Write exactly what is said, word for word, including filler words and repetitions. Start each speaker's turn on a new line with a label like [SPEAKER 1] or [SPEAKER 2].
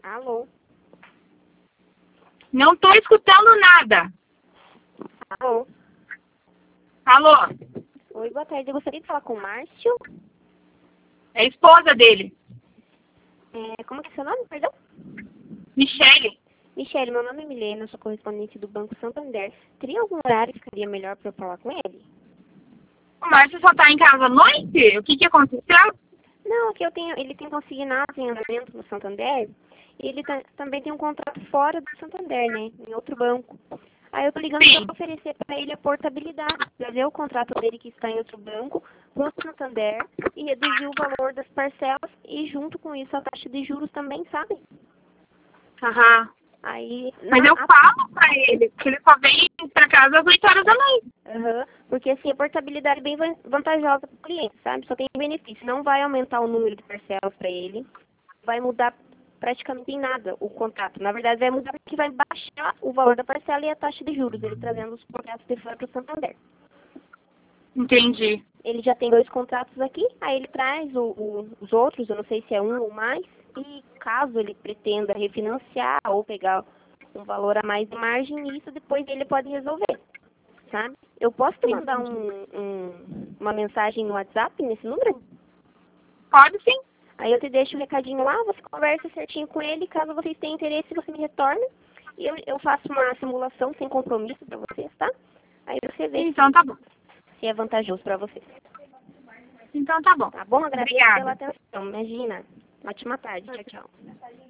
[SPEAKER 1] Alô?
[SPEAKER 2] Não tô escutando nada.
[SPEAKER 1] Alô?
[SPEAKER 2] Alô?
[SPEAKER 1] Oi, boa tarde. Eu gostaria de falar com o Márcio.
[SPEAKER 2] É a esposa dele.
[SPEAKER 1] É, como que é seu nome, perdão?
[SPEAKER 2] Michele.
[SPEAKER 1] Michele, meu nome é Milena, eu sou correspondente do Banco Santander. Teria algum horário que ficaria melhor para eu falar com ele?
[SPEAKER 2] O Márcio só tá em casa à noite? O que que aconteceu?
[SPEAKER 1] Não, aqui eu tenho, ele tem consignado em andamento no Santander. E ele ta- também tem um contrato fora do Santander, né? Em outro banco. Aí eu tô ligando
[SPEAKER 2] Sim.
[SPEAKER 1] para oferecer para ele a portabilidade, trazer o contrato dele que está em outro banco para o Santander e reduzir o valor das parcelas e junto com isso a taxa de juros também, sabe?
[SPEAKER 2] Aham.
[SPEAKER 1] Aí,
[SPEAKER 2] Mas
[SPEAKER 1] na,
[SPEAKER 2] eu
[SPEAKER 1] a-
[SPEAKER 2] falo pra ele que ele só vem pra casa às oito horas da noite.
[SPEAKER 1] Aham, porque assim, a portabilidade é bem van- vantajosa para o cliente, sabe? Só tem benefício. Não vai aumentar o número de parcelas para ele, vai mudar praticamente em nada o contrato. Na verdade, vai mudar porque vai baixar o valor da parcela e a taxa de juros, ele trazendo os contratos de fora para o Santander.
[SPEAKER 2] Entendi.
[SPEAKER 1] Ele já tem dois contratos aqui, aí ele traz o- o- os outros, eu não sei se é um ou mais, e caso ele pretenda refinanciar ou pegar um valor a mais de margem, isso depois ele pode resolver, sabe? Eu posso te mandar um- um- uma mensagem no WhatsApp nesse número?
[SPEAKER 2] Pode sim.
[SPEAKER 1] Aí eu te deixo o recadinho lá, você conversa certinho com ele, caso vocês tenham interesse, você me retorna. E eu, eu faço uma simulação sem compromisso para vocês, tá? Aí você vê
[SPEAKER 2] Então
[SPEAKER 1] se,
[SPEAKER 2] tá bom.
[SPEAKER 1] se é vantajoso para vocês.
[SPEAKER 2] Então tá bom.
[SPEAKER 1] Tá bom? Agradeço
[SPEAKER 2] Obrigada.
[SPEAKER 1] pela atenção. Imagina. Ótima tarde. Tchau, tchau.